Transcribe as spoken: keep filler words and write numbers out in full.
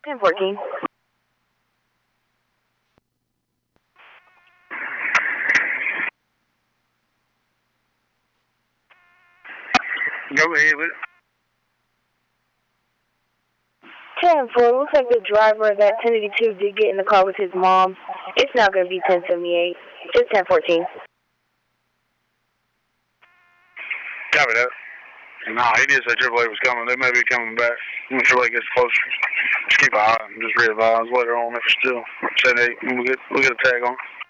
ten fourteen. Go ahead with it. ten four, looks like the driver of that ten eighty-two did get in the car with his mom. It's now going to be ten seventy-eight. Just ten fourteen. Copy that. Nah, he did say triple A was coming. They may be coming back. I'm not sure when it gets closer. Just keep an eye on him. Just re-advise later on if it's still seven eight. We'll get, we'll get a tag on it.